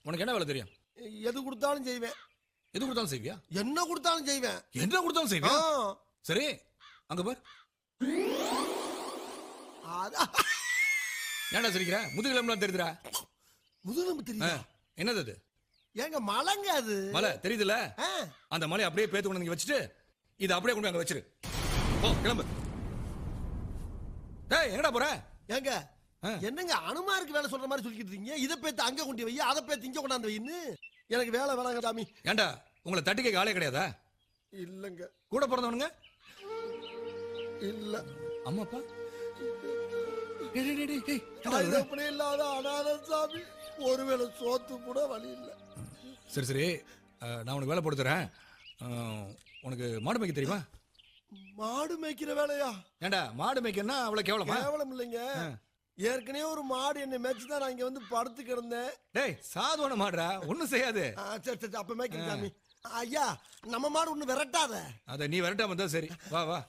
உனக்கு என்ன வேலை தெரியும்? எது கொடுத்தாலும் செய்வேன். எது கொடுத்தாலும் செய்வியா? என்ன கொடுத்தாலும் செய்வேன். என்ன கொடுத்தாலும் செய்வியா? சரி, அங்க பார். ஏன்டா சிரிக்கிற? முதுகிலம்புலாம் தெரியுதுடா. முதுகிலம்பு தெரியுதா? என்னது அது? ஏங்க மலைங்க அது. மலை தெரியுதுல? அந்த மலையை அப்படியே பேத்து கொண்டு இங்க வச்சுட்டு இதை அப்படியே கொண்டு அங்க வச்சிரு. ஓ, கிளம்பு. டேய், எங்கடா போற? ஏங்க என்னங்க அனுமாருக்கு வேலை சொல்ற மாதிரி சொல்லிக்கிட்டு இருக்கீங்க? இதை பேத்து அங்க கொண்டு வை, அதை பேத்து இங்க கொண்டாந்து வைன்னு. எனக்கு வேலை வேணாங்க சாமி. ஏண்டா உங்களை தட்டி கேட்க ஆளே கிடையாதா? இல்லங்க. கூட பிறந்தவனுங்க? இல்ல. அம்மா அப்பா? இல்லாத அனாத சாமி. ஒருவேளை சோத்து கூட வழி இல்ல. சரி சரி, நான் உனக்கு வேலை போட்டு தரேன். உனக்கு மாடு மேய்க்க தெரியுமா? மாடு மேய்க்கிற வேலையா? ஏண்டா மாடு மேய்க்கன்னா அவ்வளவு கேவலமா? கேவலம் இல்லைங்க. ஏற்கனவே ஒரு மாடு என்னை மேய்ச்சி தான் நான் இங்க வந்து படுத்து கிடந்தேன். டேய், சாதுவான மாடுடா, ஒண்ணும் செய்யாது. சரி சரி, அப்ப மேய்க்கிறேன் சாமி. ஐயா, நம்ம மாடு ஒண்ணு விரட்டாத. அத நீ விரட்டாம தான் சரி. வா வா.